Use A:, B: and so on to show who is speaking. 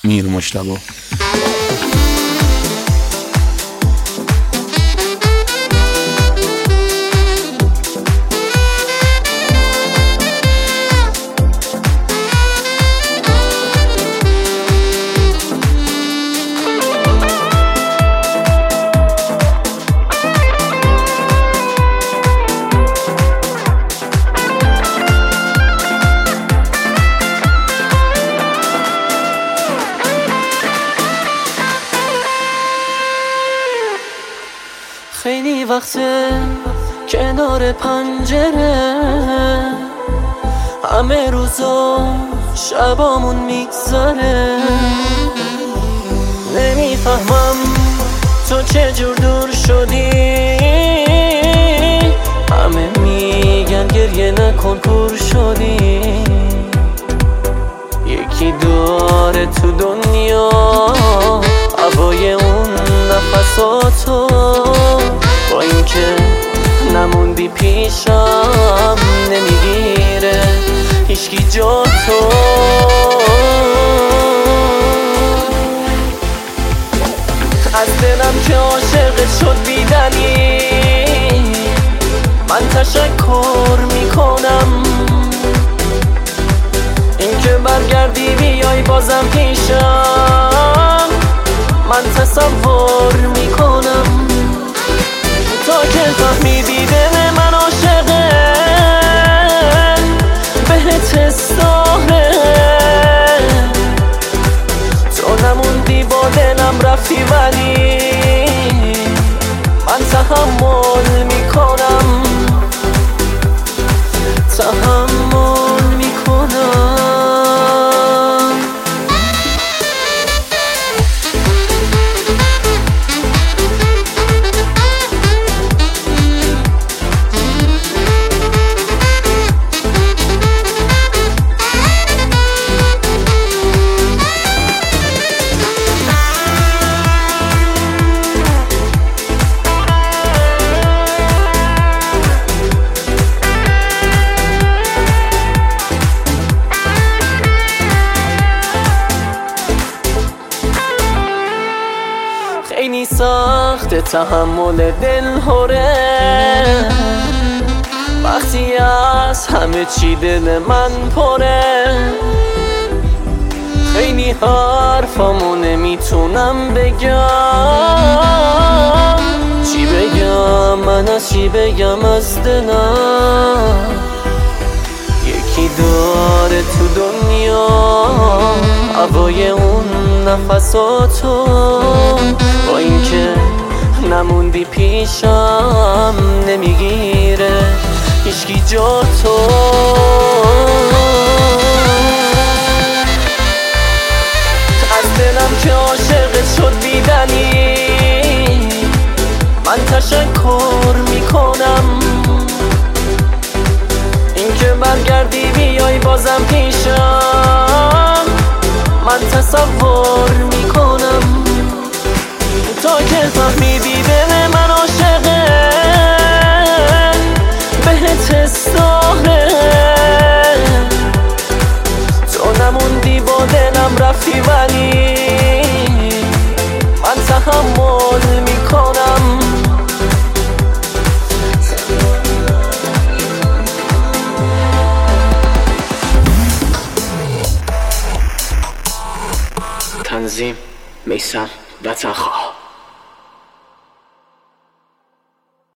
A: میر مجتبی.
B: خیلی وقته کنار پنجره همه روزا شبامون میگذره، نمیفهمم تو چجور دور شدی. همه میگن گریه نکن کور شدی. یکی داره تو دنیا هوای اون نفساتو، با اینکه نموندی پیشم نمیگیره هیچکی جا تو. از دلم که عاشقت شد بیدنی، من تشکر میکنم اینکه برگردی بیای بازم پیشم. من تصور میکنم تا که فهمیدی دل من عاشقه، بهت استاهله. تو نموندی با دلم رفتی، ولی من تحمل میکنم، تحمل میکنم. خیلی سخت تحمل دل هره، وقتی از همه چی دل من پره. خیلی حرفامو نمیتونم بگم، چی بگم من از چی بگم از دلم. یکی داره تو دنیا هوای اون نفساتو، با اینکه نموندی پیشم نمیگیره هیچکی جا تو. از دلم که عاشقت شد بیدنی، من تشکر میکنم اینکه برگردی بیای بازم پیشم. من تصور میکنم تا که فهمیدی دل من عاشقه، بهت استاهله. تو نموندی با دلم رفتی، ولی من تحمل میکنم. تنظیم میثم وطنخواه.